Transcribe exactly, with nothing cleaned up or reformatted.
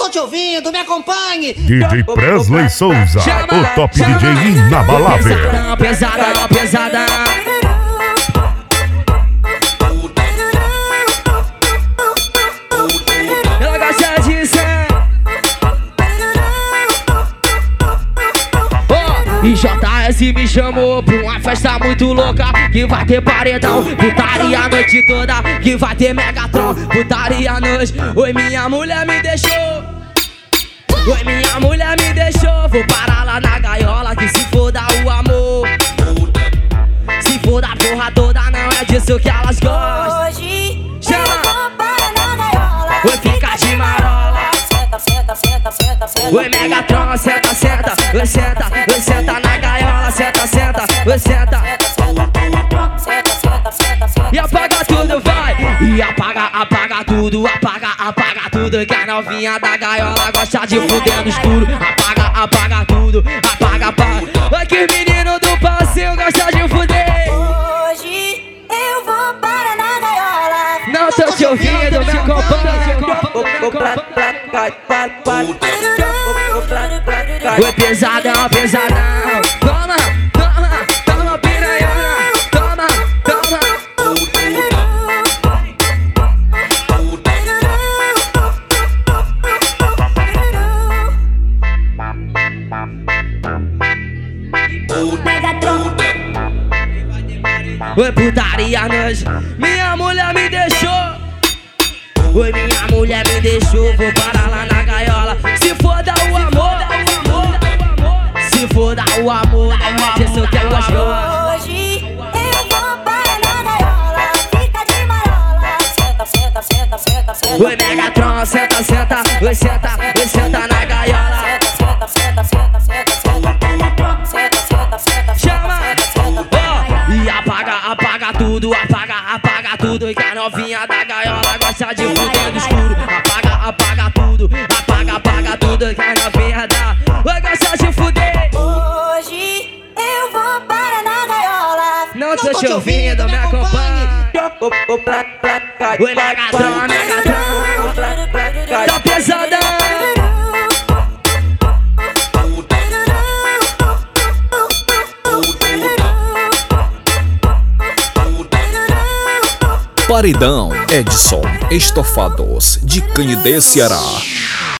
tô te ouvindo, me acompanhe. D J Presley Souza, o top D J inabalável. Pesadão, pesadão, pesadão. Ela gosta de ser. Oh, e J S me chamou pra uma festa muito louca, que vai ter paredão, putaria a noite toda, que vai ter Megatron, putaria a noite. Oi, minha mulher me deixou. Oi, minha mulher me deixou. Vou parar lá na gaiola, que se foda o amor. Se foda a porra toda, não é disso que elas gostam. Hoje chama. eu vou parar na gaiola. Oi, fica de marola. Senta, senta, senta, senta, senta. Oi, Megatron, senta, senta. Oi, senta, oi, senta na gaiola. Senta, senta, oi, senta. Senta, senta, senta, senta. E apaga tudo, vai. E apaga, apaga tudo. Apaga, apaga tudo. Que a novinha da gaiola gosta de fuder no escuro. Apaga, apaga tudo. Apaga, apaga. Oi, que menino do passeio gosta de fuder. Hoje eu vou parar na gaiola. Não tô te ouvindo, me acompanha. Oi, pesadão, pesadão. Toma, toma, toma, piranhona. Toma, toma. Oi, putaria noite. Minha mulher me deixou. Oi, minha mulher me deixou. Vou parar lá na gaiola. Se foda o amor, se foda o amor, isso que eu gosto. Hoje eu vou parar na gaiola. Fica de marola. Senta, senta, senta, senta, senta. Oi, Megatron, senta, senta. Oi, senta, oi, senta na gaiola. Senta, senta, senta, senta, senta. Senta, senta, senta, Chama. senta, senta. Oh, e apaga, apaga tudo. Apaga, apaga tudo. Que a novinha da gaiola gosta de fuder no escuro. Apaga, apaga tudo. Apaga, apaga tudo. Que a novinha da oi, gosta de fuder. Hoje eu vou parar na gaiola. Não tô te ouvindo, me acompanhe. Oi, Megatron, Megatron. Tá pesadão. Paredão Edson Estofados de Canidé, Ceará.